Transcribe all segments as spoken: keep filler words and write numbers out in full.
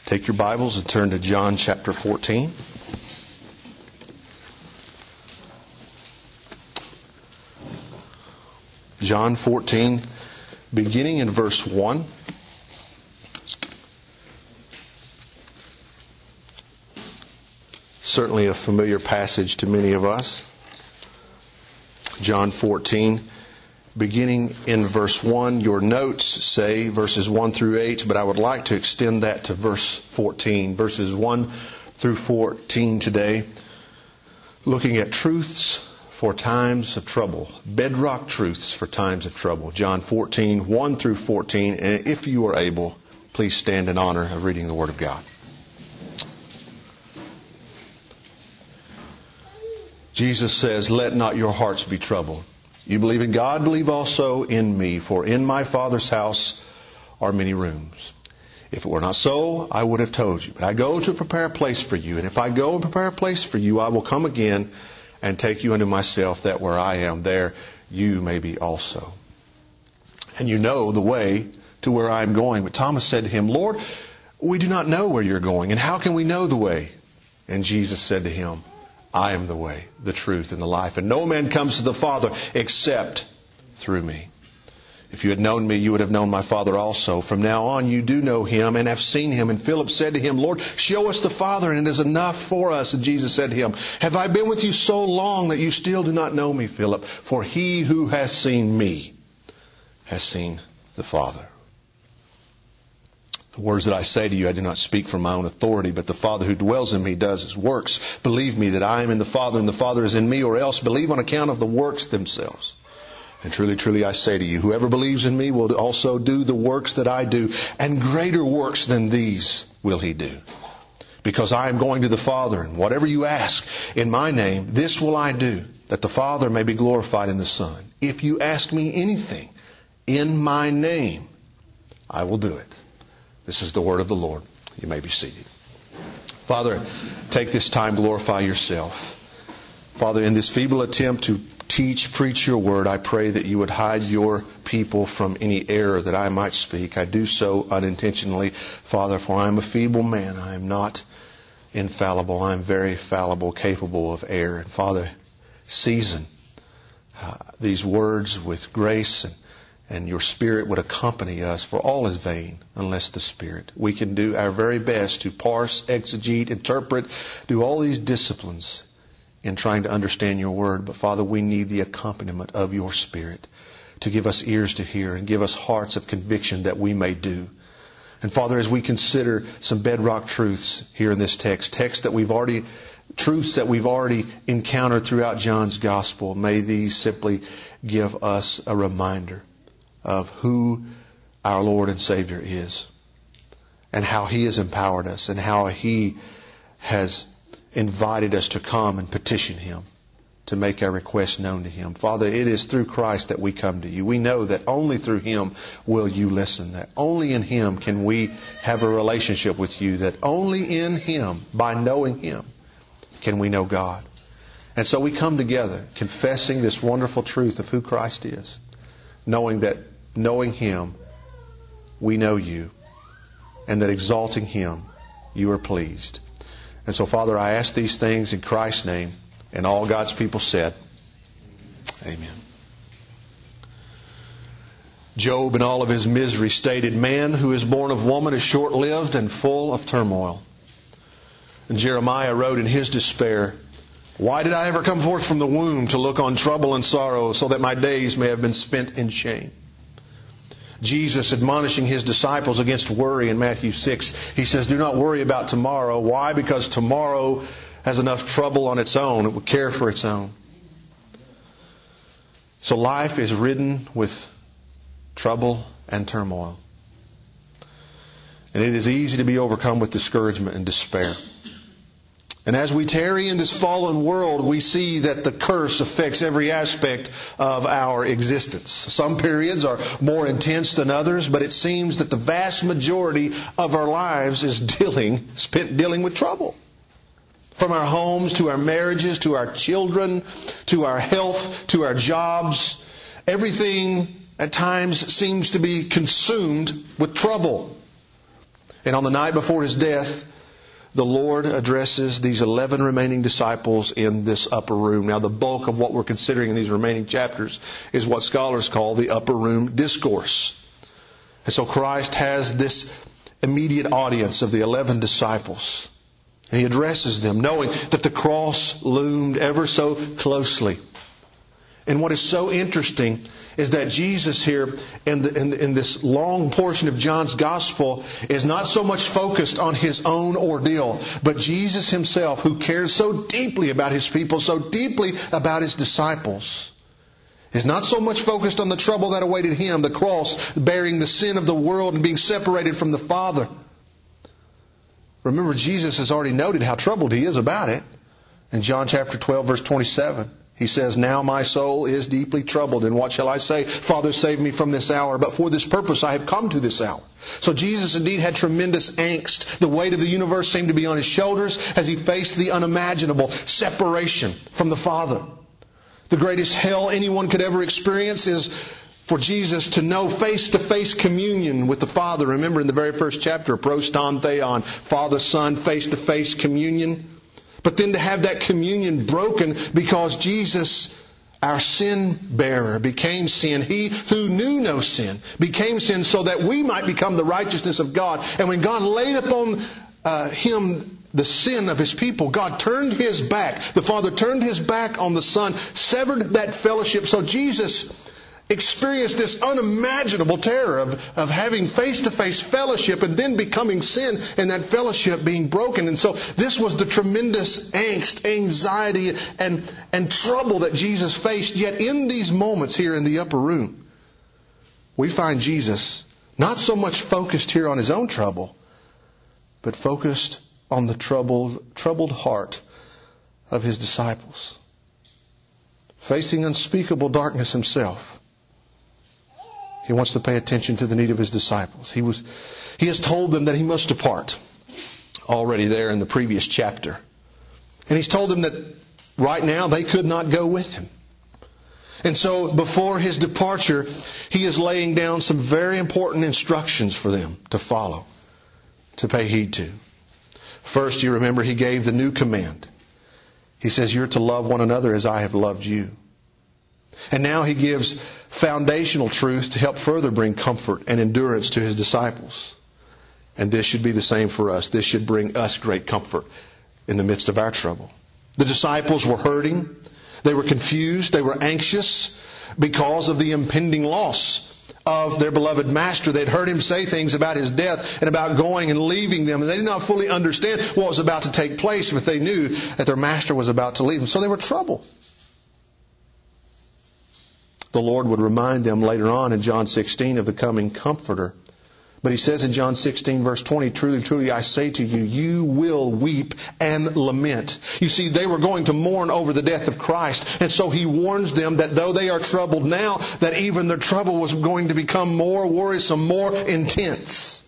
Take your Bibles and turn to John chapter fourteen. John fourteen, beginning in verse one. Certainly a familiar passage to many of us. John fourteen, beginning in verse one. Your notes say verses one through eight, but I would like to extend that to verse fourteen. Verses one through fourteen today. Looking at truths for times of trouble. Bedrock truths for times of trouble. John fourteen, one through fourteen. And if you are able, please stand in honor of reading the Word of God. Jesus says, "Let not your hearts be troubled. You believe in God, believe also in me. For in my Father's house are many rooms. If it were not so, I would have told you. But I go to prepare a place for you. And if I go and prepare a place for you, I will come again and take you unto myself, that where I am, there you may be also. And you know the way to where I am going." But Thomas said to him, "Lord, we do not know where you're going, and how can we know the way?" And Jesus said to him, "I am the way, the truth, and the life. And no man comes to the Father except through me. If you had known me, you would have known my Father also. From now on you do know him and have seen him." And Philip said to him, "Lord, show us the Father, and it is enough for us." And Jesus said to him, "Have I been with you so long that you still do not know me, Philip? For he who has seen me has seen the Father. The words that I say to you, I do not speak from my own authority, but the Father who dwells in me does his works. Believe me that I am in the Father and the Father is in me, or else believe on account of the works themselves. And truly, truly, I say to you, whoever believes in me will also do the works that I do, and greater works than these will he do. Because I am going to the Father, and whatever you ask in my name, this will I do, that the Father may be glorified in the Son. If you ask me anything in my name, I will do it." This is the word of the Lord. You may be seated. Father, take this time, glorify yourself. Father, in this feeble attempt to teach, preach your word, I pray that you would hide your people from any error that I might speak. I do so unintentionally, Father, for I am a feeble man. I am not infallible. I am very fallible, capable of error. And Father, season uh, these words with grace, and And your Spirit would accompany us, for all is vain unless the Spirit. We can do our very best to parse, exegete, interpret, do all these disciplines in trying to understand your word. But Father, we need the accompaniment of your Spirit to give us ears to hear and give us hearts of conviction that we may do. And Father, as we consider some bedrock truths here in this text, text that we've already, truths that we've already encountered throughout John's Gospel, may these simply give us a reminder of who our Lord and Savior is, and how He has empowered us, and how He has invited us to come and petition Him, to make our requests known to Him. Father, it is through Christ that we come to you. We know that only through Him will you listen, that only in Him can we have a relationship with you, that only in Him, by knowing Him, can we know God. And so we come together confessing this wonderful truth of who Christ is, knowing that knowing Him, we know you, and that exalting Him, you are pleased. And so, Father, I ask these things in Christ's name, and all God's people said, Amen. Job, in all of his misery, stated, "Man who is born of woman is short-lived and full of turmoil." And Jeremiah wrote in his despair, "Why did I ever come forth from the womb to look on trouble and sorrow, so that my days may have been spent in shame?" Jesus admonishing His disciples against worry in Matthew six, He says, "Do not worry about tomorrow." Why? Because tomorrow has enough trouble on its own. It will care for its own. So life is ridden with trouble and turmoil. And it is easy to be overcome with discouragement and despair. And as we tarry in this fallen world, we see that the curse affects every aspect of our existence. Some periods are more intense than others, but it seems that the vast majority of our lives is dealing, spent dealing with trouble. From our homes to our marriages, to our children, to our health, to our jobs, everything at times seems to be consumed with trouble. And on the night before His death, the Lord addresses these eleven remaining disciples in this upper room. Now, the bulk of what we're considering in these remaining chapters is what scholars call the upper room discourse. And so Christ has this immediate audience of the eleven disciples. And He addresses them, knowing that the cross loomed ever so closely. And what is so interesting is that Jesus here in, the, in, in this long portion of John's Gospel is not so much focused on His own ordeal, but Jesus Himself, who cares so deeply about His people, so deeply about His disciples, is not so much focused on the trouble that awaited Him, the cross, bearing the sin of the world and being separated from the Father. Remember, Jesus has already noted how troubled He is about it. In John chapter twelve, verse twenty-seven, He says, "Now my soul is deeply troubled, and what shall I say? Father, save me from this hour. But for this purpose I have come to this hour." So Jesus indeed had tremendous angst. The weight of the universe seemed to be on His shoulders as He faced the unimaginable separation from the Father. The greatest hell anyone could ever experience is for Jesus to know face-to-face communion with the Father. Remember in the very first chapter, proston theon, Father, Son, face-to-face communion. But then to have that communion broken because Jesus, our sin bearer, became sin. He who knew no sin became sin so that we might become the righteousness of God. And when God laid upon uh, Him the sin of His people, God turned His back. The Father turned His back on the Son, severed that fellowship. So Jesus experienced this unimaginable terror of, of having face-to-face fellowship and then becoming sin and that fellowship being broken. And so this was the tremendous angst, anxiety, and, and trouble that Jesus faced. Yet in these moments here in the upper room, we find Jesus not so much focused here on His own trouble, but focused on the troubled, troubled heart of His disciples. Facing unspeakable darkness Himself, He wants to pay attention to the need of His disciples. He was, He has told them that He must depart already there in the previous chapter. And He's told them that right now they could not go with Him. And so before His departure, He is laying down some very important instructions for them to follow, to pay heed to. First, you remember He gave the new command. He says, "You're to love one another as I have loved you." And now He gives foundational truth to help further bring comfort and endurance to His disciples. And this should be the same for us. This should bring us great comfort in the midst of our trouble. The disciples were hurting. They were confused. They were anxious because of the impending loss of their beloved Master. They'd heard Him say things about His death and about going and leaving them. And they did not fully understand what was about to take place, but they knew that their Master was about to leave them. So they were troubled. The Lord would remind them later on in John sixteen of the coming Comforter. But He says in John sixteen verse twenty, "Truly, truly, I say to you, you will weep and lament." You see, they were going to mourn over the death of Christ. And so He warns them that though they are troubled now, that even their trouble was going to become more worrisome, more intense.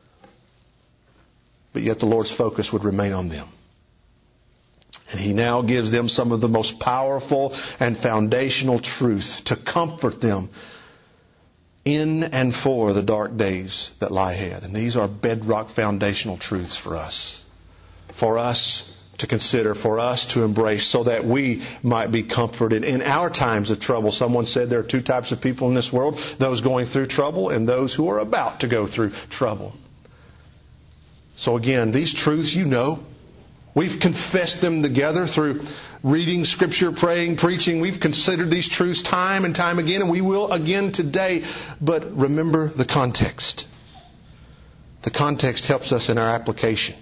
But yet the Lord's focus would remain on them. And He now gives them some of the most powerful and foundational truth to comfort them in and for the dark days that lie ahead. And these are bedrock foundational truths for us. For us to consider, for us to embrace, so that we might be comforted in our times of trouble. Someone said there are two types of people in this world: those going through trouble and those who are about to go through trouble. So again, these truths you know. We've confessed them together through reading Scripture, praying, preaching. We've considered these truths time and time again, and we will again today. But remember the context. The context helps us in our application.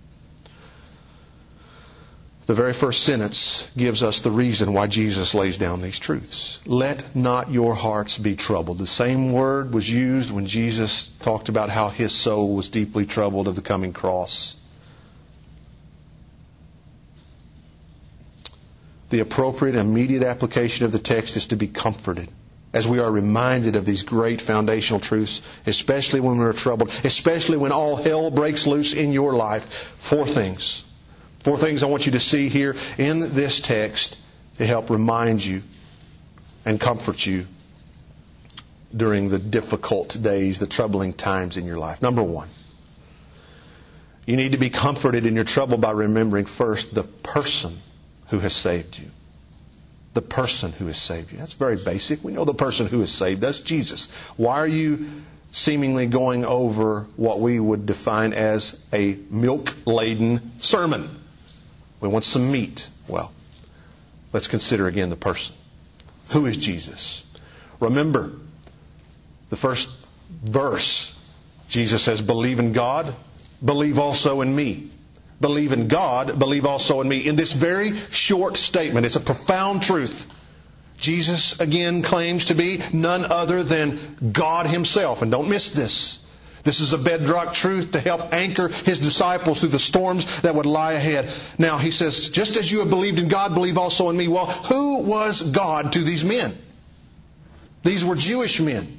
The very first sentence gives us the reason why Jesus lays down these truths. "Let not your hearts be troubled." The same word was used when Jesus talked about how His soul was deeply troubled of the coming cross. The appropriate immediate application of the text is to be comforted as we are reminded of these great foundational truths, especially when we're troubled, especially when all hell breaks loose in your life. Four things. Four things I want you to see here in this text to help remind you and comfort you during the difficult days, the troubling times in your life. Number one, You need to be comforted in your trouble by remembering first the person who has saved you. The person who has saved you. That's very basic. We know the person who has saved us, Jesus. Why are you seemingly going over what we would define as a milk-laden sermon? We want some meat. Well, let's consider again the person. Who is Jesus? Remember, the first verse, Jesus says, believe in God, believe also in me. Believe in God, believe also in me. In this very short statement, it's a profound truth. Jesus again claims to be none other than God Himself. And don't miss this. This is a bedrock truth to help anchor His disciples through the storms that would lie ahead. Now, He says, just as you have believed in God, believe also in me. Well, who was God to these men? These were Jewish men,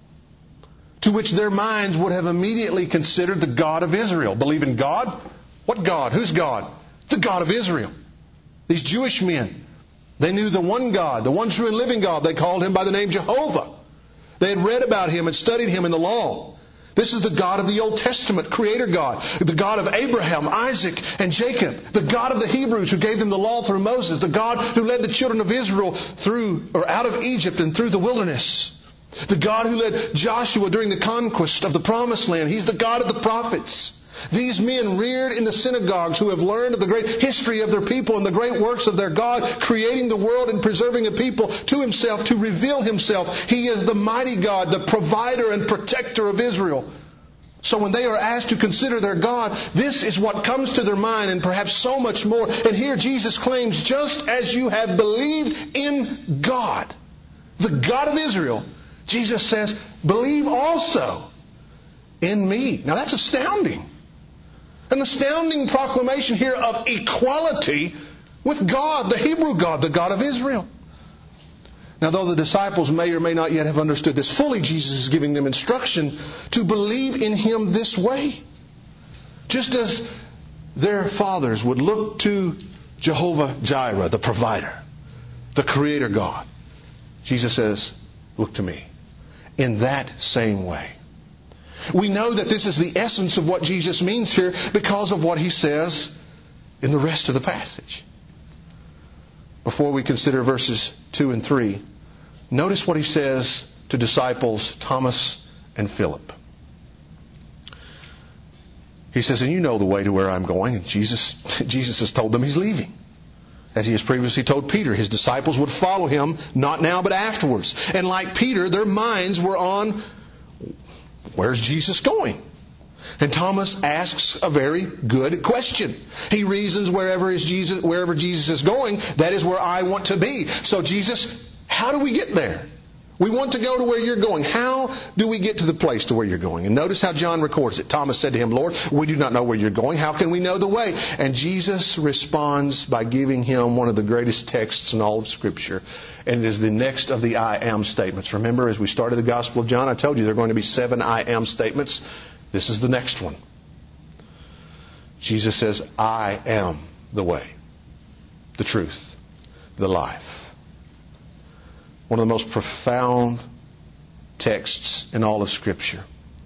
to which their minds would have immediately considered the God of Israel. Believe in God? What God? Who's God? The God of Israel. These Jewish men, they knew the one God, the one true and living God. They called Him by the name Jehovah. They had read about Him and studied Him in the law. This is the God of the Old Testament, Creator God, the God of Abraham, Isaac, and Jacob, the God of the Hebrews who gave them the law through Moses, the God who led the children of Israel through or out of Egypt and through the wilderness, the God who led Joshua during the conquest of the Promised Land. He's the God of the prophets. These men reared in the synagogues who have learned of the great history of their people and the great works of their God, creating the world and preserving a people to Himself to reveal Himself. He is the mighty God, the provider and protector of Israel. So when they are asked to consider their God, this is what comes to their mind and perhaps so much more. And here Jesus claims, just as you have believed in God, the God of Israel, Jesus says, believe also in me. Now that's astounding. An astounding proclamation here of equality with God, the Hebrew God, the God of Israel. Now, though the disciples may or may not yet have understood this fully, Jesus is giving them instruction to believe in Him this way. Just as their fathers would look to Jehovah Jireh, the provider, the Creator God. Jesus says, look to me. In that same way. We know that this is the essence of what Jesus means here because of what He says in the rest of the passage. Before we consider verses two and three, notice what He says to disciples Thomas and Philip. He says, and you know the way to where I'm going. And Jesus, Jesus has told them He's leaving. As He has previously told Peter, His disciples would follow Him, not now but afterwards. And like Peter, their minds were on, where's Jesus going? And Thomas asks a very good question. He reasons wherever is Jesus, wherever Jesus is going, that is where I want to be. So Jesus, how do we get there? We want to go to where you're going. How do we get to the place to where you're going? And notice how John records it. Thomas said to Him, Lord, we do not know where you're going. How can we know the way? And Jesus responds by giving him one of the greatest texts in all of Scripture. And it is the next of the I am statements. Remember, as we started the Gospel of John, I told you there are going to be seven I am statements. This is the next one. Jesus says, I am the way, the truth, the life. One of the most profound texts in all of Scripture.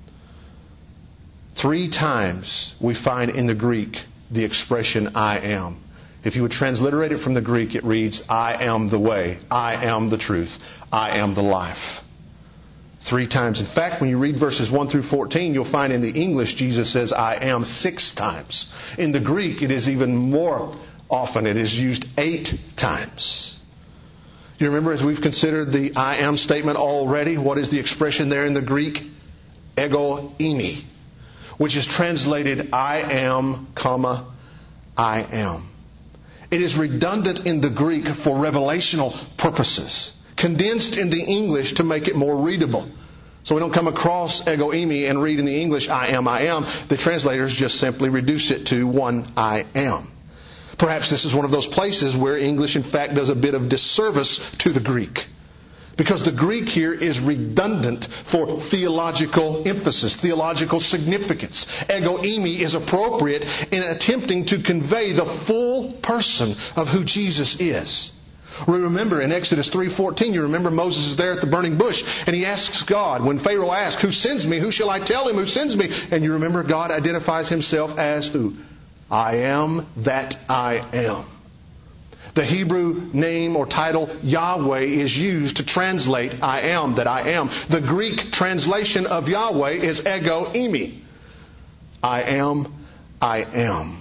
Three times we find in the Greek the expression I am. If you would transliterate it from the Greek, it reads, I am the way, I am the truth, I am the life. Three times. In fact, when you read verses one through fourteen, you'll find in the English Jesus says, I am six times. In the Greek, it is even more often. It is used eight times. Do you remember as we've considered the I am statement already, what is the expression there in the Greek? Ego eimi, which is translated I am, comma, I am. It is redundant in the Greek for revelational purposes, condensed in the English to make it more readable. So we don't come across ego eimi and read in the English I am, I am. The translators just simply reduce it to one I am. Perhaps this is one of those places where English, in fact, does a bit of disservice to the Greek. Because the Greek here is redundant for theological emphasis, theological significance. Ego eimi is appropriate in attempting to convey the full person of who Jesus is. Remember in Exodus three fourteen, you remember Moses is there at the burning bush and he asks God, when Pharaoh asks, who sends me? Who shall I tell him who sends me? And you remember God identifies himself as who? I am that I am. The Hebrew name or title Yahweh is used to translate I am that I am. The Greek translation of Yahweh is ego eimi. I am, I am.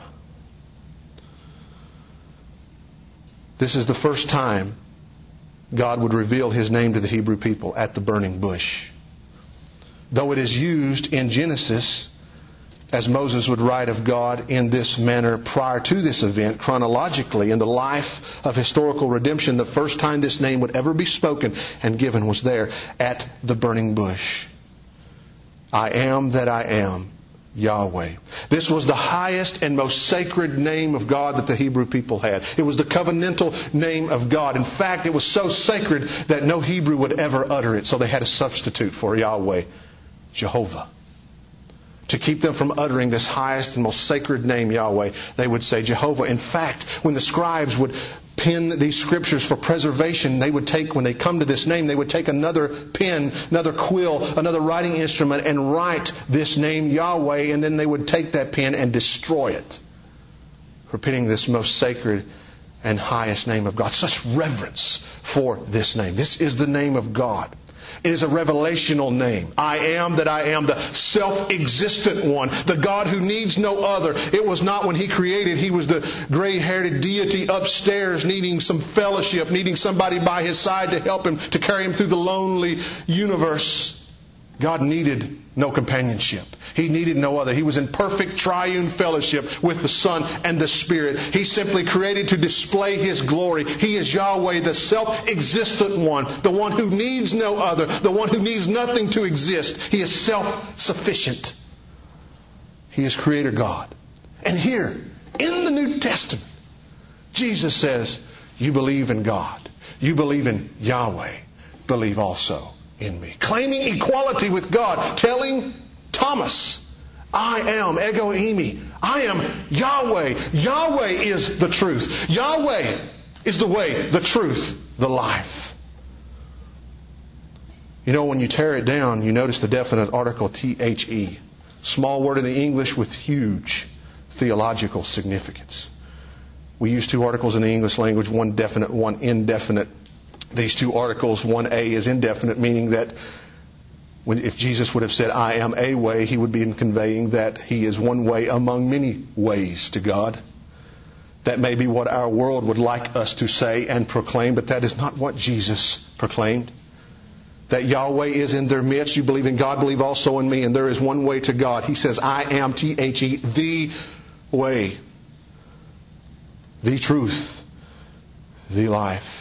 This is the first time God would reveal His name to the Hebrew people at the burning bush. Though it is used in Genesis, as Moses would write of God in this manner prior to this event, chronologically, in the life of historical redemption, the first time this name would ever be spoken and given was there at the burning bush. I am that I am, Yahweh. This was the highest and most sacred name of God that the Hebrew people had. It was the covenantal name of God. In fact, it was so sacred that no Hebrew would ever utter it, so they had a substitute for Yahweh, Jehovah. To keep them from uttering this highest and most sacred name, Yahweh, they would say Jehovah. In fact, when the scribes would pen these scriptures for preservation, they would take, when they come to this name, they would take another pen, another quill, another writing instrument and write this name Yahweh, and then they would take that pen and destroy it, repeating this most sacred and highest name of God. Such reverence for this name. This is the name of God. It is a revelational name. I am that I am, the self-existent one, the God who needs no other. It was not when He created, He was the gray-haired deity upstairs needing some fellowship, needing somebody by His side to help Him, to carry Him through the lonely universe. God needed no companionship. He needed no other. He was in perfect triune fellowship with the Son and the Spirit. He simply created to display His glory. He is Yahweh, the self-existent one, the one who needs no other, the one who needs nothing to exist. He is self-sufficient. He is Creator God. And here, in the New Testament, Jesus says, you believe in God. You believe in Yahweh. Believe also in me. Claiming equality with God. Telling Thomas, I am, ego eimi. I am Yahweh. Yahweh is the truth. Yahweh is the way, the truth, the life. You know, when you tear it down, you notice the definite article T H E. Small word in the English with huge theological significance. We use two articles in the English language, one definite, one indefinite. These two articles, one A is indefinite, meaning that when, if Jesus would have said, I am a way, He would be conveying that He is one way among many ways to God. That may be what our world would like us to say and proclaim, but that is not what Jesus proclaimed. That Yahweh is in their midst. You believe in God, believe also in me, and there is one way to God. He says, I am, T H E, the way, the truth, the life.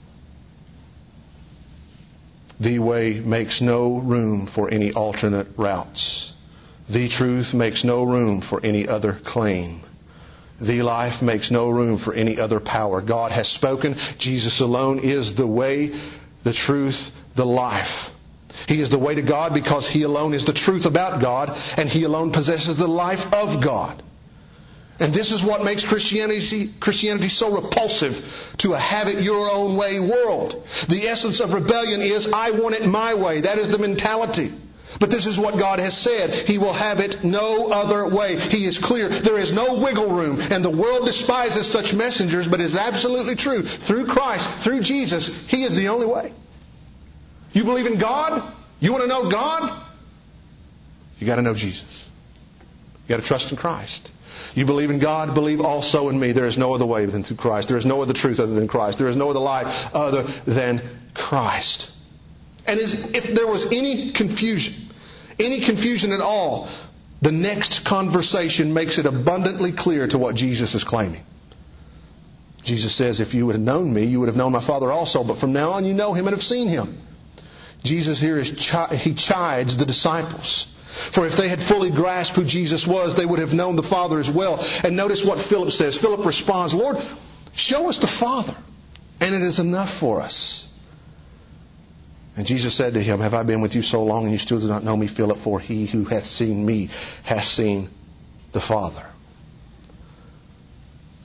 The way makes no room for any alternate routes. The truth makes no room for any other claim. The life makes no room for any other power. God has spoken. Jesus alone is the way, the truth, the life. He is the way to God because He alone is the truth about God, and He alone possesses the life of God. And this is what makes Christianity, Christianity so repulsive to a have it your own way world. The essence of rebellion is, I want it my way. That is the mentality. But this is what God has said. He will have it no other way. He is clear. There is no wiggle room. And the world despises such messengers, but it is absolutely true. Through Christ, through Jesus, He is the only way. You believe in God? You want to know God? You got to know Jesus. You got to trust in Christ. You believe in God, believe also in me. There is no other way than through Christ. There is no other truth other than Christ. There is no other life other than Christ. And if there was any confusion, any confusion at all, the next conversation makes it abundantly clear to what Jesus is claiming. Jesus says, if you would have known me, you would have known my Father also. But from now on you know Him and have seen Him. Jesus here is chi- He chides the disciples. For if they had fully grasped who Jesus was, they would have known the Father as well. And notice what Philip says. Philip responds, Lord, show us the Father, and it is enough for us. And Jesus said to him, have I been with you so long, and you still do not know me, Philip? For he who hath seen me hath seen the Father.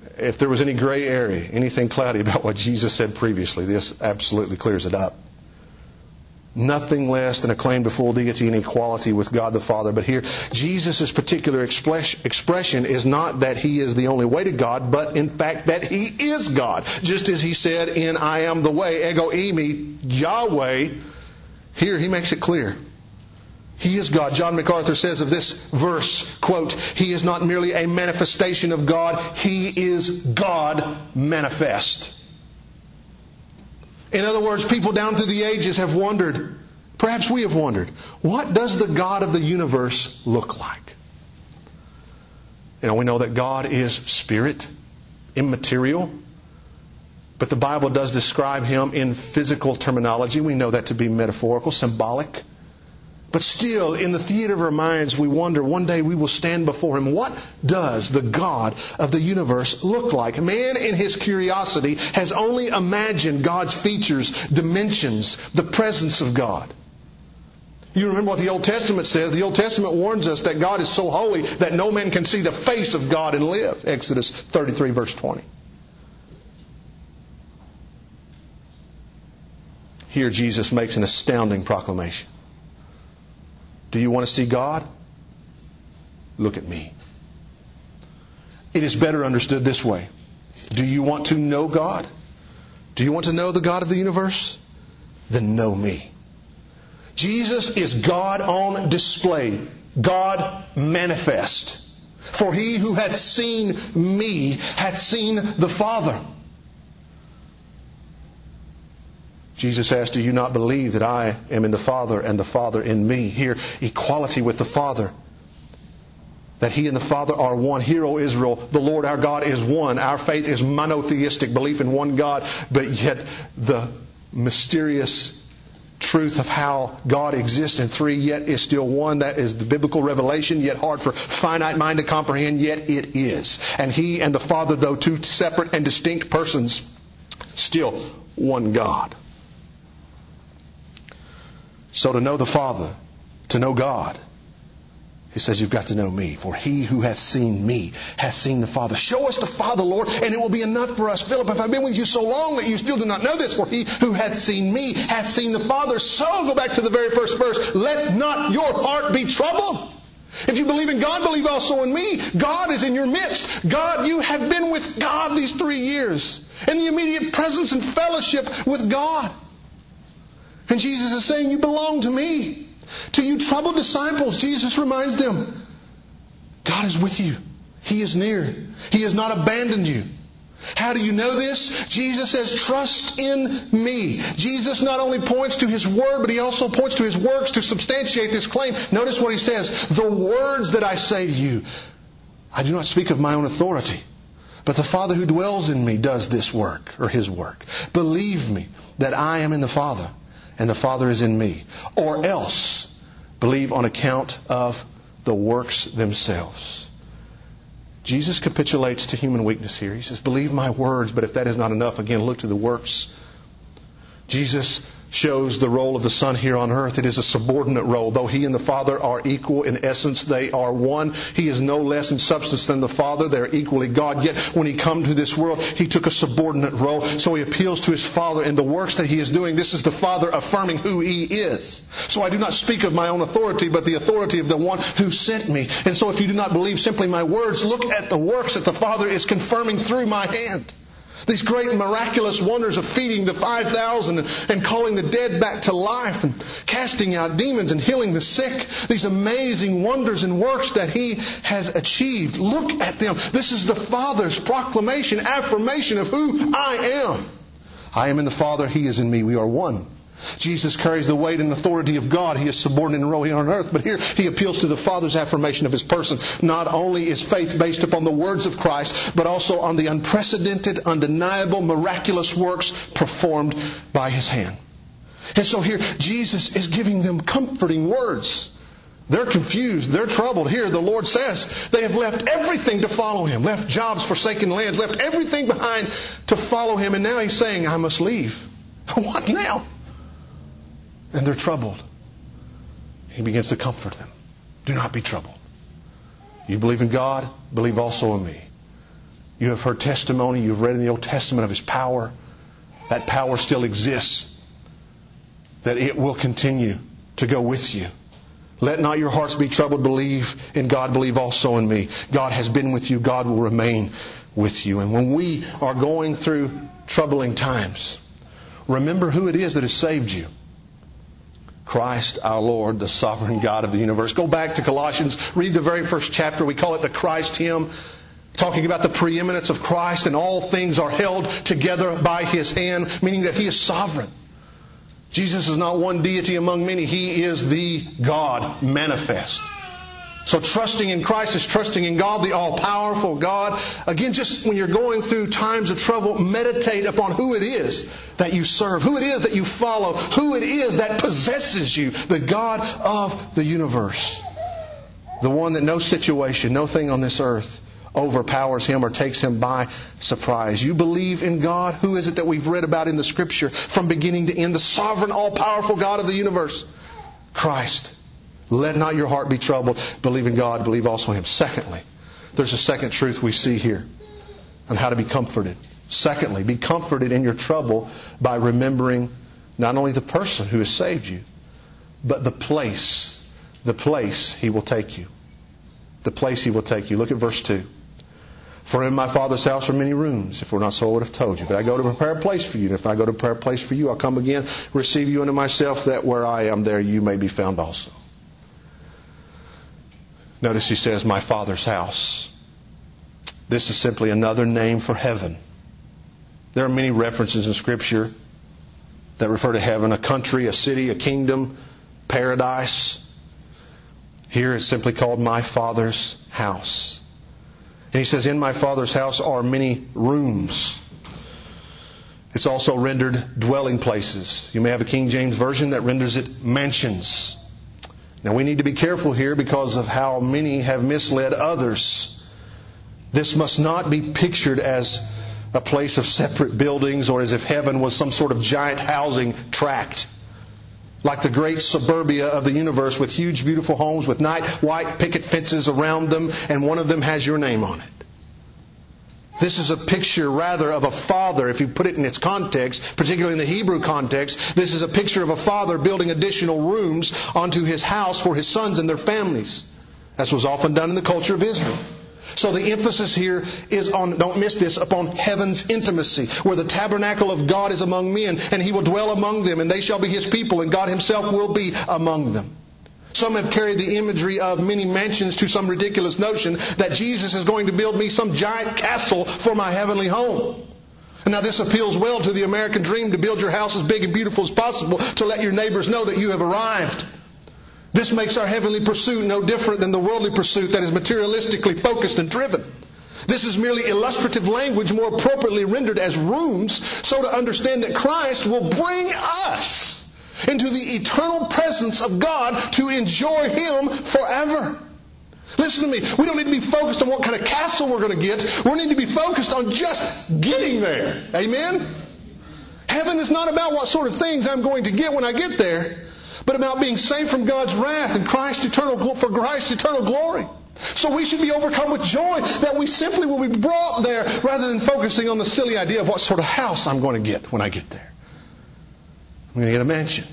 If there was any gray area, anything cloudy about what Jesus said previously, this absolutely clears it up. Nothing less than a claim to full deity and equality with God the Father. But here, Jesus' particular express, expression is not that He is the only way to God, but in fact that He is God. Just as He said in I am the way, ego eimi, Yahweh, here He makes it clear. He is God. John MacArthur says of this verse, quote, He is not merely a manifestation of God, He is God manifest. In other words, people down through the ages have wondered, perhaps we have wondered, what does the God of the universe look like? You know, we know that God is spirit, immaterial, but the Bible does describe Him in physical terminology. We know that to be metaphorical, symbolic. But still, in the theater of our minds, we wonder, one day we will stand before Him. What does the God of the universe look like? Man, in his curiosity, has only imagined God's features, dimensions, the presence of God. You remember what the Old Testament says. The Old Testament warns us that God is so holy that no man can see the face of God and live. Exodus thirty-three, verse twenty. Here Jesus makes an astounding proclamation. Do you want to see God? Look at me. It is better understood this way. Do you want to know God? Do you want to know the God of the universe? Then know me. Jesus is God on display. God manifest. For he who hath seen me hath seen the Father. Jesus asked, do you not believe that I am in the Father and the Father in me? Here, equality with the Father. That He and the Father are one. Hear, O Israel, the Lord our God is one. Our faith is monotheistic, belief in one God. But yet the mysterious truth of how God exists in three, yet is still one. That is the biblical revelation, yet hard for finite mind to comprehend, yet it is. And He and the Father, though two separate and distinct persons, still one God. So to know the Father, to know God, He says, you've got to know me. For he who hath seen me hath seen the Father. Show us the Father, Lord, and it will be enough for us. Philip, if I've been with you so long that you still do not know this, for he who hath seen me hath seen the Father. So, go back to the very first verse, let not your heart be troubled. If you believe in God, believe also in me. God is in your midst. God, you have been with God these three years. In the immediate presence and fellowship with God. And Jesus is saying, you belong to me. To you troubled disciples, Jesus reminds them, God is with you. He is near. He has not abandoned you. How do you know this? Jesus says, trust in me. Jesus not only points to His Word, but He also points to His works to substantiate this claim. Notice what He says, the words that I say to you, I do not speak of my own authority, but the Father who dwells in me does this work, or His work. Believe me that I am in the Father, and the Father is in me. Or else, believe on account of the works themselves. Jesus capitulates to human weakness here. He says, believe my words, but if that is not enough, again, look to the works. Jesus shows the role of the Son here on earth. It is a subordinate role. Though He and the Father are equal in essence, they are one. He is no less in substance than the Father. They are equally God. Yet when He came to this world, He took a subordinate role. So He appeals to His Father in the works that He is doing. This is the Father affirming who He is. So I do not speak of my own authority, but the authority of the one who sent me. And so if you do not believe simply my words, look at the works that the Father is confirming through my hand. These great miraculous wonders of feeding the five thousand and calling the dead back to life and casting out demons and healing the sick. These amazing wonders and works that He has achieved. Look at them. This is the Father's proclamation, affirmation of who I am. I am in the Father. He is in me. We are one. Jesus carries the weight and authority of God. He is subordinate in role here on earth. But here He appeals to the Father's affirmation of His person. Not only is faith based upon the words of Christ, but also on the unprecedented, undeniable, miraculous works performed by His hand. And so here Jesus is giving them comforting words. They're confused. They're troubled. Here the Lord says they have left everything to follow Him. Left jobs, forsaken lands, left everything behind to follow Him. And now He's saying, I must leave. What now? And they're troubled. He begins to comfort them. Do not be troubled. You believe in God, believe also in me. You have heard testimony. You've read in the Old Testament of His power. That power still exists. That it will continue to go with you. Let not your hearts be troubled. Believe in God. Believe also in me. God has been with you. God will remain with you. And when we are going through troubling times, remember who it is that has saved you. Christ our Lord, the sovereign God of the universe. Go back to Colossians. Read the very first chapter. We call it the Christ hymn. Talking about the preeminence of Christ, and all things are held together by His hand, meaning that He is sovereign. Jesus is not one deity among many. He is the God manifest. So trusting in Christ is trusting in God, the all-powerful God. Again, just when you're going through times of trouble, meditate upon who it is that you serve, who it is that you follow, who it is that possesses you, the God of the universe. The one that no situation, no thing on this earth overpowers Him or takes Him by surprise. You believe in God. Who is it that we've read about in the Scripture from beginning to end? The sovereign, all-powerful God of the universe. Christ. Let not your heart be troubled. Believe in God. Believe also in Him. Secondly, there's a second truth we see here on how to be comforted. Secondly, be comforted in your trouble by remembering not only the person who has saved you, but the place, the place He will take you. The place He will take you. Look at verse two. For in my Father's house are many rooms. If we're not so, I would have told you. But I go to prepare a place for you. And if I go to prepare a place for you, I'll come again, receive you unto myself, that where I am, there you may be found also. Notice He says, my Father's house. This is simply another name for heaven. There are many references in Scripture that refer to heaven, a country, a city, a kingdom, paradise. Here it's simply called my Father's house. And He says, in my Father's house are many rooms. It's also rendered dwelling places. You may have a King James Version that renders it mansions. Now we need to be careful here because of how many have misled others. This must not be pictured as a place of separate buildings or as if heaven was some sort of giant housing tract. Like the great suburbia of the universe with huge beautiful homes with night white picket fences around them, and one of them has your name on it. This is a picture rather of a father, if you put it in its context, particularly in the Hebrew context. This is a picture of a father building additional rooms onto his house for his sons and their families. As was often done in the culture of Israel. So the emphasis here is on, don't miss this, upon heaven's intimacy, where the tabernacle of God is among men, and He will dwell among them, and they shall be His people, and God Himself will be among them. Some have carried the imagery of many mansions to some ridiculous notion that Jesus is going to build me some giant castle for my heavenly home. And now this appeals well to the American dream, to build your house as big and beautiful as possible, to let your neighbors know that you have arrived. This makes our heavenly pursuit no different than the worldly pursuit that is materialistically focused and driven. This is merely illustrative language, more appropriately rendered as rooms, so to understand that Christ will bring us into the eternal presence of God to enjoy Him forever. Listen to me. We don't need to be focused on what kind of castle we're going to get. We need to be focused on just getting there. Amen? Heaven is not about what sort of things I'm going to get when I get there, but about being saved from God's wrath and Christ's eternal, for Christ's eternal glory. So we should be overcome with joy that we simply will be brought there rather than focusing on the silly idea of what sort of house I'm going to get when I get there. I'm going to get a mansion.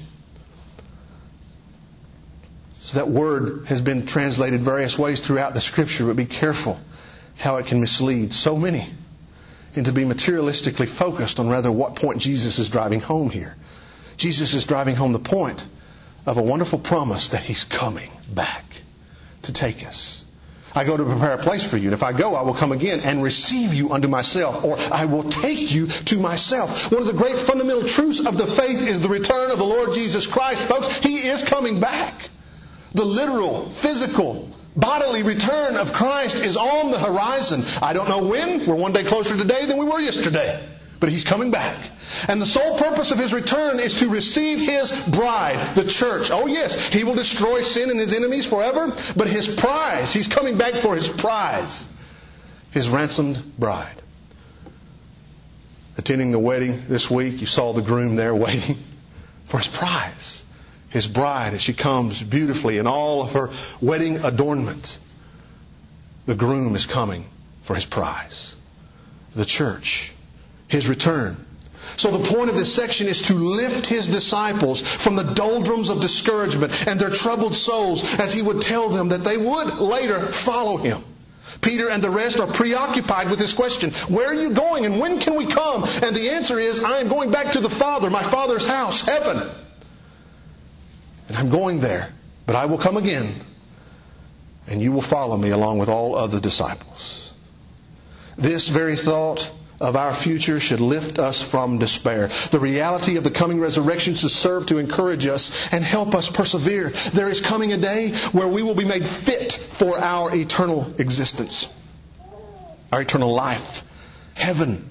So that word has been translated various ways throughout the Scripture, but be careful how it can mislead so many into being materialistically focused on rather what point Jesus is driving home here. Jesus is driving home the point of a wonderful promise that He's coming back to take us. I go to prepare a place for you, and if I go, I will come again and receive you unto myself, or I will take you to myself. One of the great fundamental truths of the faith is the return of the Lord Jesus Christ, folks. He is coming back. The literal, physical, bodily return of Christ is on the horizon. I don't know when. We're one day closer today than we were yesterday. But He's coming back. And the sole purpose of His return is to receive His bride, the church. Oh yes, He will destroy sin and His enemies forever. But His prize, He's coming back for His prize. His ransomed bride. Attending the wedding this week, you saw the groom there waiting for his prize. His bride, as she comes beautifully in all of her wedding adornment. The groom is coming for his prize. the church. His return. So the point of this section is to lift His disciples from the doldrums of discouragement and their troubled souls as He would tell them that they would later follow Him. Peter and the rest are preoccupied with this question. Where are you going and when can we come? And the answer is, I am going back to the Father, my Father's house, heaven. And I'm going there, but I will come again and you will follow me along with all other disciples. This very thought of our future should lift us from despair. The reality of the coming resurrection should serve to encourage us and help us persevere. There is coming a day where we will be made fit for our eternal existence, our eternal life. Heaven.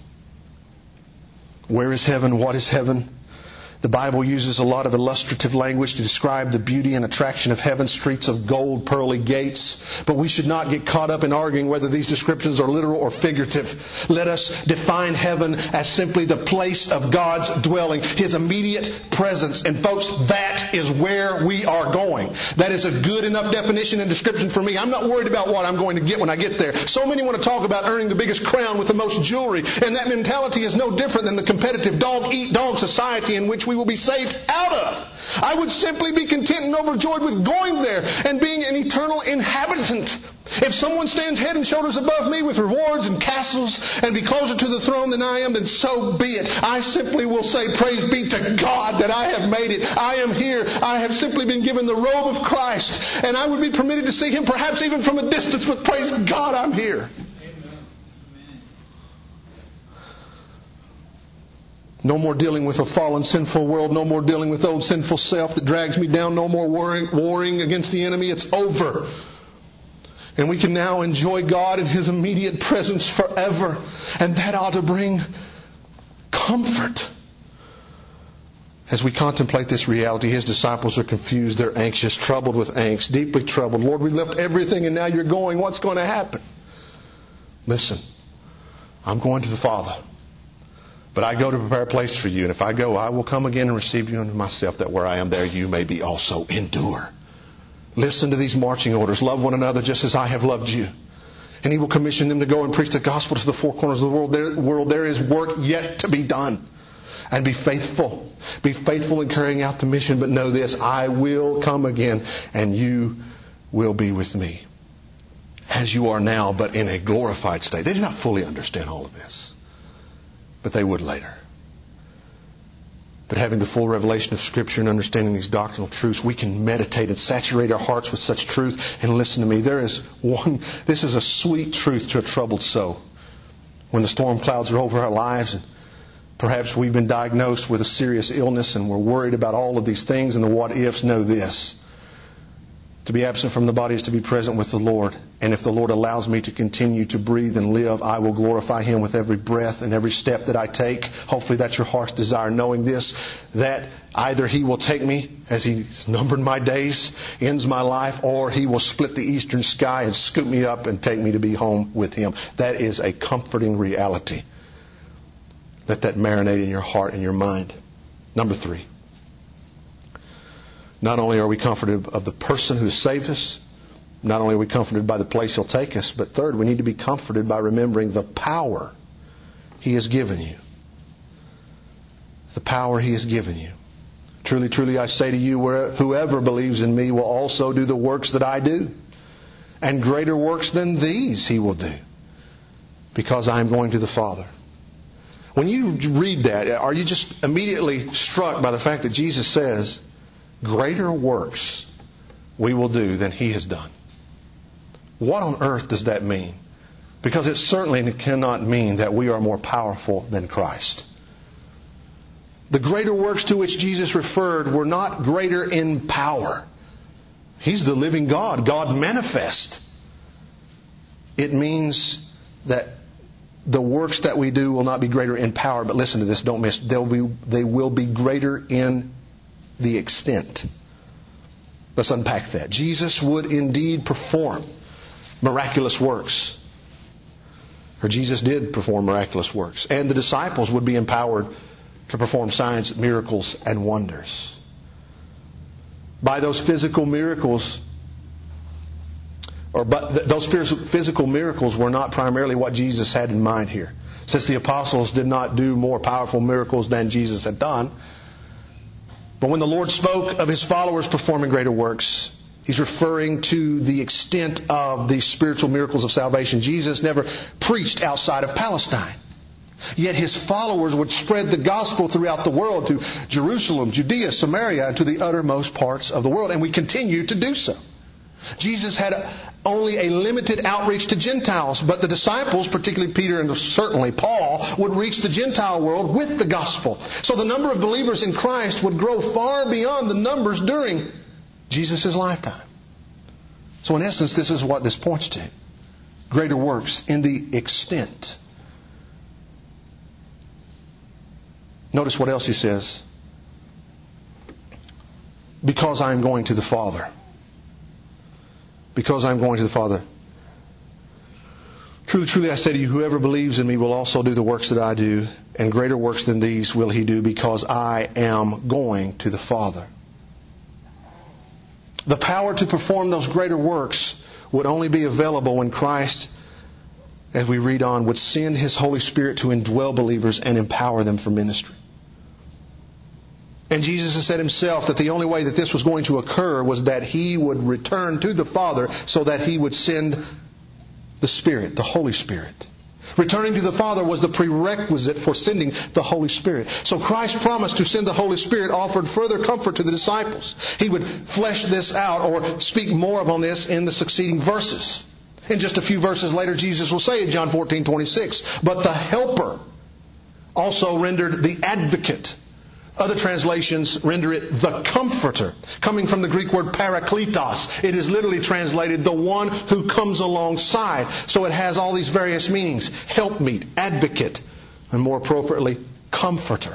Where is heaven? What is heaven? The Bible uses a lot of illustrative language to describe the beauty and attraction of heaven, streets of gold, pearly gates. But we should not get caught up in arguing whether these descriptions are literal or figurative. Let us define heaven as simply the place of God's dwelling, His immediate presence. And folks, that is where we are going. That is a good enough definition and description for me. I'm not worried about what I'm going to get when I get there. So many want to talk about earning the biggest crown with the most jewelry. And that mentality is no different than the competitive dog-eat-dog society in which we will be saved out of. I would simply be content and overjoyed with going there and being an eternal inhabitant. If someone stands head and shoulders above me with rewards and castles and be closer to the throne than I am, then so be it. I simply will say, praise be to God that I have made it. I am here. I have simply been given the robe of Christ, and I would be permitted to see Him perhaps even from a distance, but praise God, I'm here. No more dealing with a fallen, sinful world. No more dealing with old sinful self that drags me down. No more warring, warring against the enemy. It's over. And we can now enjoy God in His immediate presence forever. And that ought to bring comfort. As we contemplate this reality, His disciples are confused. They're anxious, troubled with angst, deeply troubled. Lord, we left everything and now You're going. What's going to happen? Listen, I'm going to the Father. But I go to prepare a place for you. And if I go, I will come again and receive you unto myself, that where I am there you may be also. Endure. Listen to these marching orders. Love one another just as I have loved you. And He will commission them to go and preach the gospel to the four corners of the world. There, world. There is work yet to be done. And be faithful. Be faithful in carrying out the mission. But know this, I will come again and you will be with me. As you are now, but in a glorified state. They do not fully understand all of this. But they would later. But having the full revelation of Scripture and understanding these doctrinal truths, we can meditate and saturate our hearts with such truth. And listen to me, there is one, this is a sweet truth to a troubled soul. When the storm clouds are over our lives and perhaps we've been diagnosed with a serious illness and we're worried about all of these things and the what ifs, know this. To be absent from the body is to be present with the Lord. And if the Lord allows me to continue to breathe and live, I will glorify Him with every breath and every step that I take. Hopefully that's your heart's desire, knowing this, that either He will take me as He's numbered my days, ends my life, or He will split the eastern sky and scoop me up and take me to be home with Him. That is a comforting reality. Let that marinate in your heart and your mind. Number three. Not only are we comforted of the person who has saved us, not only are we comforted by the place He'll take us, but third, we need to be comforted by remembering the power He has given you. The power He has given you. Truly, truly, I say to you, whoever believes in me will also do the works that I do. And greater works than these He will do. Because I am going to the Father. When you read that, are you just immediately struck by the fact that Jesus says, greater works we will do than He has done? What on earth does that mean? Because it certainly cannot mean that we are more powerful than Christ. The greater works to which Jesus referred were not greater in power. He's the living God, God manifest. It means that the works that we do will not be greater in power, but listen to this, don't miss, they'll be, they will be greater in the extent. Let's unpack that. Jesus would indeed perform miraculous works. Or Jesus did perform miraculous works. And the disciples would be empowered to perform signs, miracles, and wonders. By those physical miracles, or but th- those physical miracles were not primarily what Jesus had in mind here. Since the apostles did not do more powerful miracles than Jesus had done. But when the Lord spoke of His followers performing greater works, He's referring to the extent of the spiritual miracles of salvation. Jesus never preached outside of Palestine. Yet His followers would spread the gospel throughout the world to Jerusalem, Judea, Samaria, and to the uttermost parts of the world. And we continue to do so. Jesus had only a limited outreach to Gentiles, but the disciples, particularly Peter and certainly Paul, would reach the Gentile world with the gospel. So the number of believers in Christ would grow far beyond the numbers during Jesus' lifetime. So in essence, this is what this points to. Greater works in the extent. Notice what else he says. Because I am going to the Father. Because I am going to the Father. Truly, truly, I say to you, whoever believes in me will also do the works that I do, and greater works than these will he do, because I am going to the Father. The power to perform those greater works would only be available when Christ, as we read on, would send His Holy Spirit to indwell believers and empower them for ministry. And Jesus has said Himself that the only way that this was going to occur was that He would return to the Father so that He would send the Spirit, the Holy Spirit. Returning to the Father was the prerequisite for sending the Holy Spirit. So Christ's promise to send the Holy Spirit offered further comfort to the disciples. He would flesh this out or speak more upon this in the succeeding verses. In just a few verses later, Jesus will say in John fourteen twenty-six, but the Helper, also rendered the Advocate. Other translations render it the Comforter, coming from the Greek word parakletos. It is literally translated the one who comes alongside. So it has all these various meanings. Helpmeet, advocate, and more appropriately, comforter.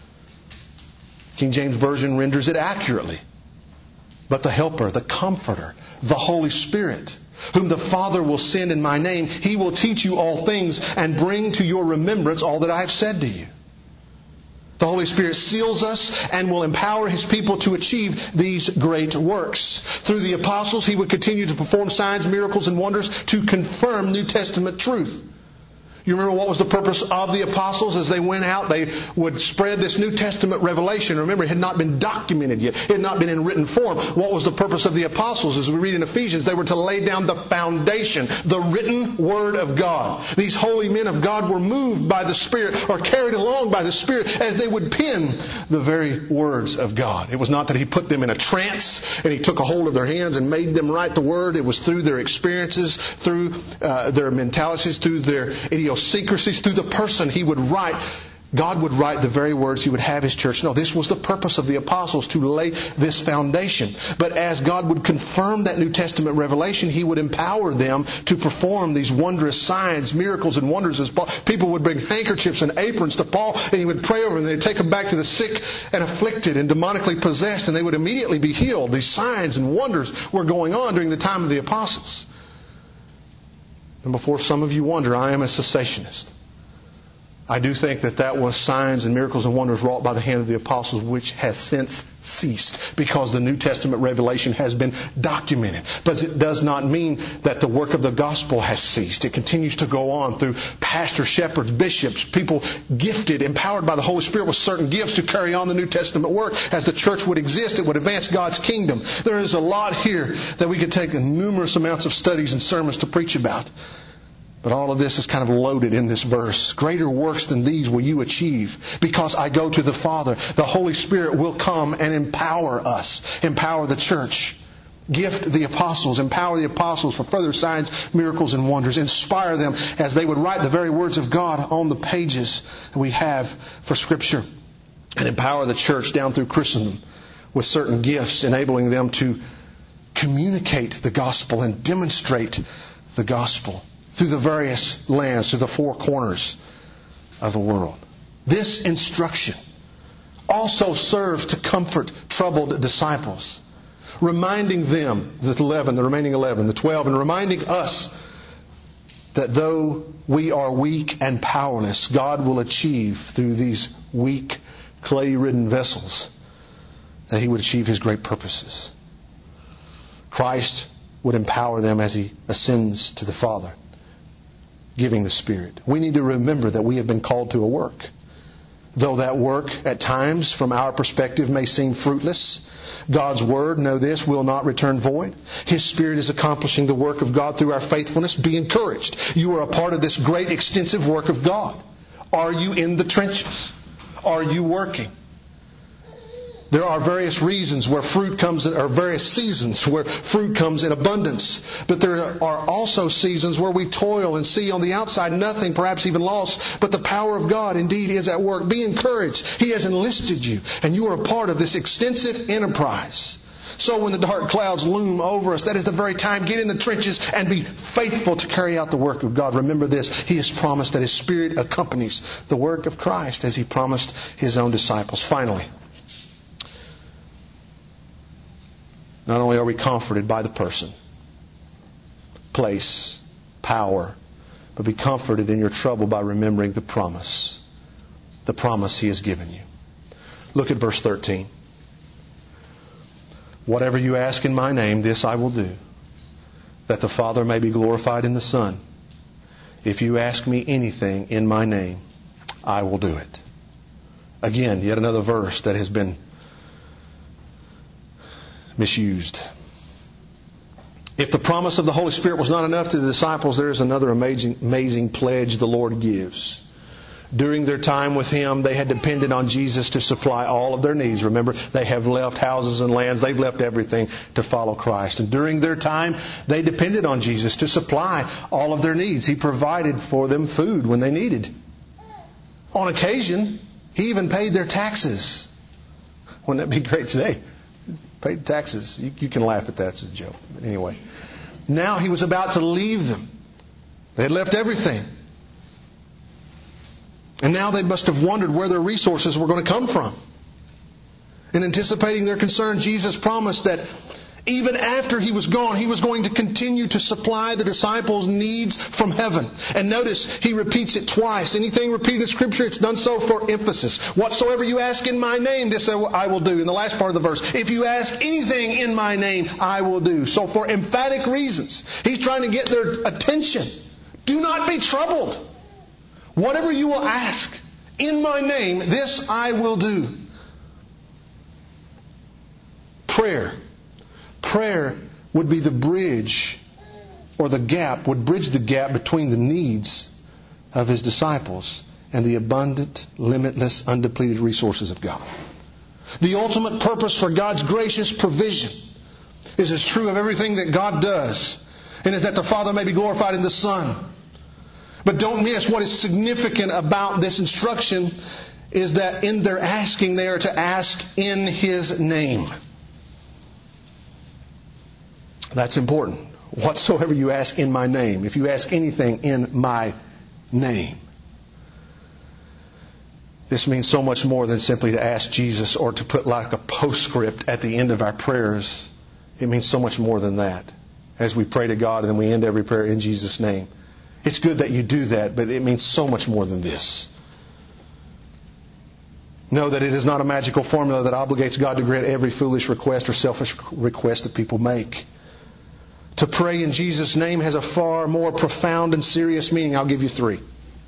King James Version renders it accurately. But the Helper, the Comforter, the Holy Spirit, whom the Father will send in my name, He will teach you all things and bring to your remembrance all that I have said to you. The Holy Spirit seals us and will empower His people to achieve these great works. Through the apostles, He would continue to perform signs, miracles, and wonders to confirm New Testament truth. You remember what was the purpose of the apostles as they went out? They would spread this New Testament revelation. Remember, it had not been documented yet. It had not been in written form. What was the purpose of the apostles? As we read in Ephesians, they were to lay down the foundation, the written Word of God. These holy men of God were moved by the Spirit or carried along by the Spirit as they would pen the very words of God. It was not that He put them in a trance and He took a hold of their hands and made them write the Word. It was through their experiences, through uh, their mentalities, through their idiosyncrasies, through the person He would write. God would write the very words He would have His church. No, this was the purpose of the apostles, to lay this foundation. But as God would confirm that New Testament revelation, He would empower them to perform these wondrous signs, miracles, and wonders. As Paul, people would bring handkerchiefs and aprons to Paul, and he would pray over them. They'd take them back to the sick and afflicted and demonically possessed, and they would immediately be healed. These signs and wonders were going on during the time of the apostles. And before some of you wonder, I am a cessationist. I do think that that was signs and miracles and wonders wrought by the hand of the apostles, which has since ceased because the New Testament revelation has been documented. But it does not mean that the work of the gospel has ceased. It continues to go on through pastors, shepherds, bishops, people gifted, empowered by the Holy Spirit with certain gifts to carry on the New Testament work. As the church would exist, it would advance God's kingdom. There is a lot here that we could take numerous amounts of studies and sermons to preach about. But all of this is kind of loaded in this verse. Greater works than these will you achieve because I go to the Father. The Holy Spirit will come and empower us, empower the church, gift the apostles, empower the apostles for further signs, miracles, and wonders. Inspire them as they would write the very words of God on the pages that we have for Scripture. And empower the church down through Christendom with certain gifts, enabling them to communicate the gospel and demonstrate the gospel through the various lands, through the four corners of the world. This instruction also serves to comfort troubled disciples, reminding them, the eleven, the remaining eleven, the twelve, and reminding us that though we are weak and powerless, God will achieve through these weak, clay-ridden vessels, that He would achieve His great purposes. Christ would empower them as He ascends to the Father, giving the Spirit. We need to remember that we have been called to a work. Though that work at times from our perspective may seem fruitless, God's Word, know this, will not return void. His Spirit is accomplishing the work of God through our faithfulness. Be encouraged. You are a part of this great extensive work of God. Are you in the trenches? Are you working? There are various reasons where fruit comes, or various seasons where fruit comes in abundance. But there are also seasons where we toil and see on the outside nothing, perhaps even loss. But the power of God indeed is at work. Be encouraged. He has enlisted you, and you are a part of this extensive enterprise. So when the dark clouds loom over us, that is the very time. Get in the trenches and be faithful to carry out the work of God. Remember this, He has promised that His Spirit accompanies the work of Christ as He promised His own disciples. Finally, not only are we comforted by the person, place, power, but be comforted in your trouble by remembering the promise. The promise He has given you. Look at verse thirteen. Whatever you ask in my name, this I will do, that the Father may be glorified in the Son. If you ask me anything in my name, I will do it. Again, yet another verse that has been misused. If the promise of the Holy Spirit was not enough to the disciples, there is another amazing, amazing pledge the Lord gives. During their time with Him, they had depended on Jesus to supply all of their needs. Remember, they have left houses and lands. They've left everything to follow Christ. And during their time, they depended on Jesus to supply all of their needs. He provided for them food when they needed. On occasion, He even paid their taxes. Wouldn't that be great today? Paid taxes. You, you can laugh at that. It's a joke. But anyway. Now He was about to leave them. They had left everything. And now they must have wondered where their resources were going to come from. In anticipating their concern, Jesus promised that even after He was gone, He was going to continue to supply the disciples' needs from heaven. And notice, He repeats it twice. Anything repeated in Scripture, it's done so for emphasis. Whatsoever you ask in my name, this I will do. In the last part of the verse, if you ask anything in my name, I will do. So for emphatic reasons, He's trying to get their attention. Do not be troubled. Whatever you will ask in my name, this I will do. Prayer. Prayer would be the bridge, or the gap, would bridge the gap between the needs of His disciples and the abundant, limitless, undepleted resources of God. The ultimate purpose for God's gracious provision is as true of everything that God does, and is that the Father may be glorified in the Son. But don't miss what is significant about this instruction is that in their asking, they are to ask in His name. That's important. Whatsoever you ask in my name. If you ask anything in my name. This means so much more than simply to ask Jesus or to put like a postscript at the end of our prayers. It means so much more than that. As we pray to God and then we end every prayer in Jesus' name. It's good that you do that, but it means so much more than this. Know that it is not a magical formula that obligates God to grant every foolish request or selfish request that people make. To pray in Jesus' name has a far more profound and serious meaning. I'll give you three.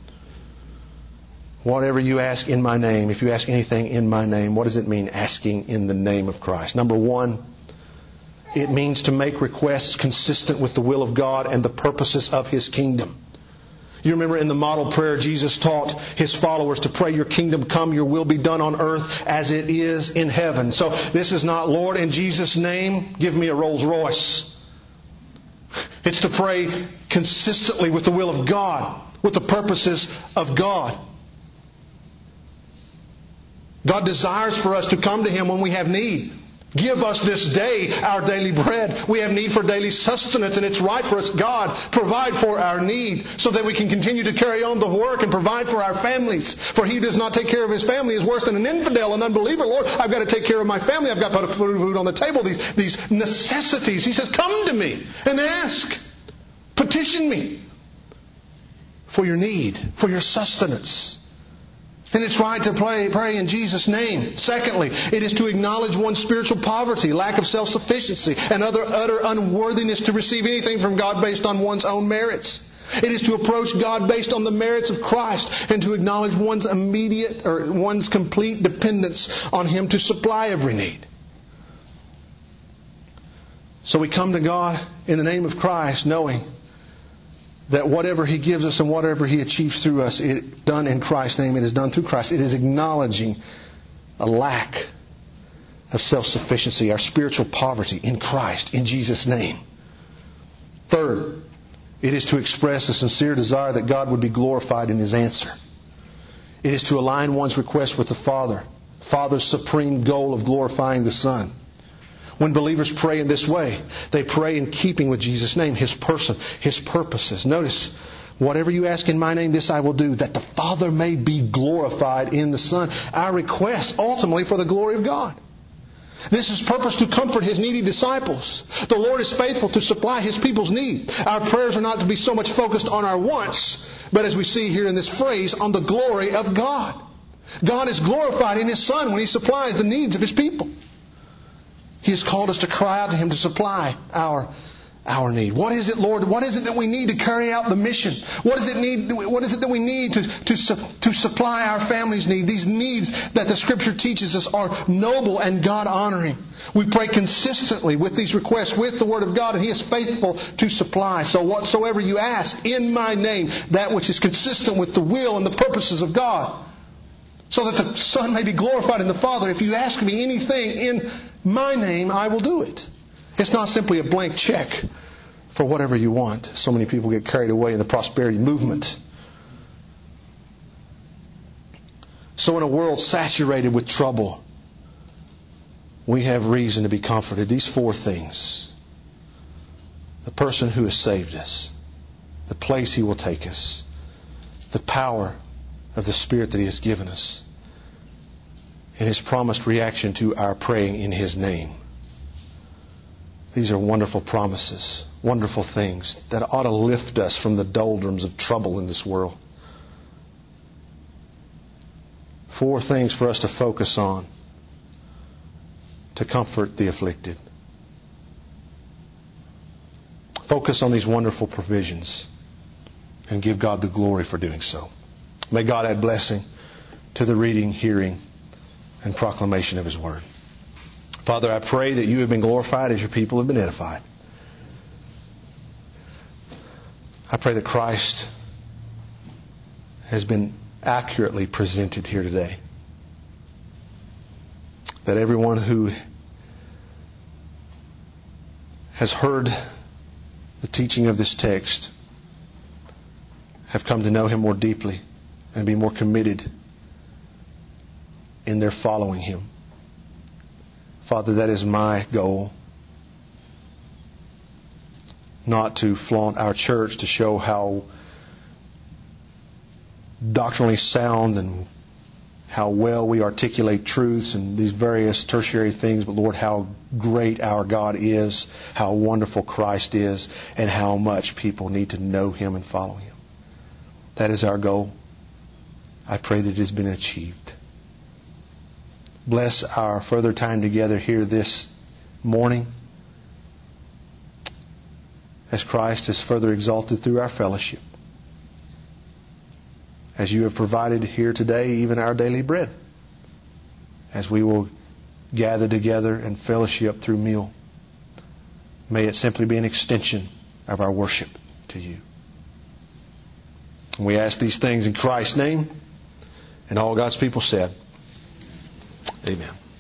Whatever you ask in my name, if you ask anything in my name, what does it mean, asking in the name of Christ? Number one, it means to make requests consistent with the will of God and the purposes of His kingdom. You remember in the model prayer, Jesus taught His followers to pray, your kingdom come, your will be done on earth as it is in heaven. So this is not, Lord, in Jesus' name, give me a Rolls Royce. It's to pray consistently with the will of God, with the purposes of God. God desires for us to come to Him when we have need. Give us this day our daily bread. We have need for daily sustenance, and it's right for us, God, provide for our need so that we can continue to carry on the work and provide for our families. For he who does not take care of his family is worse than an infidel, an unbeliever. Lord, I've got to take care of my family. I've got to put food on the table. These, these necessities. He says, come to me and ask. Petition me for your need, for your sustenance. And it's right to pray, pray in Jesus' name. Secondly, it is to acknowledge one's spiritual poverty, lack of self-sufficiency, and other utter unworthiness to receive anything from God based on one's own merits. It is to approach God based on the merits of Christ and to acknowledge one's immediate or one's complete dependence on Him to supply every need. So we come to God in the name of Christ, knowing that whatever He gives us and whatever He achieves through us, it done in Christ's name, it is done through Christ. It is acknowledging a lack of self-sufficiency, our spiritual poverty in Christ, in Jesus' name. Third, it is to express a sincere desire that God would be glorified in His answer. It is to align one's request with the Father, Father's supreme goal of glorifying the Son. When believers pray in this way, they pray in keeping with Jesus' name, His person, His purposes. Notice, whatever you ask in my name, this I will do, that the Father may be glorified in the Son. Our request, ultimately, for the glory of God. This is purpose to comfort His needy disciples. The Lord is faithful to supply His people's need. Our prayers are not to be so much focused on our wants, but as we see here in this phrase, on the glory of God. God is glorified in His Son when He supplies the needs of His people. He has called us to cry out to Him to supply our our need. What is it, Lord? What is it that we need to carry out the mission? What is it need? What is it that we need to to to supply our family's need? These needs that the Scripture teaches us are noble and God honoring. We pray consistently with these requests with the Word of God, and He is faithful to supply. So whatsoever you ask in my name, that which is consistent with the will and the purposes of God, so that the Son may be glorified in the Father. If you ask me anything in my name, I will do it. It's not simply a blank check for whatever you want. So many people get carried away in the prosperity movement. So in a world saturated with trouble, we have reason to be comforted. These four things. The person who has saved us. The place He will take us. The power of the Spirit that He has given us. And His promised reaction to our praying in His name. These are wonderful promises, wonderful things that ought to lift us from the doldrums of trouble in this world. Four things for us to focus on to comfort the afflicted. Focus on these wonderful provisions and give God the glory for doing so. May God add blessing to the reading, hearing, and proclamation of His Word. Father, I pray that You have been glorified as Your people have been edified. I pray that Christ has been accurately presented here today. That everyone who has heard the teaching of this text have come to know Him more deeply and be more committed in their following Him. Father, that is my goal. Not to flaunt our church, to show how doctrinally sound and how well we articulate truths and these various tertiary things, but Lord, how great our God is, how wonderful Christ is, and how much people need to know Him and follow Him. That is our goal. I pray that it has been achieved. Bless our further time together here this morning as Christ is further exalted through our fellowship. As You have provided here today even our daily bread. As we will gather together and fellowship through meal. May it simply be an extension of our worship to You. And we ask these things in Christ's name. And all God's people said, Amen.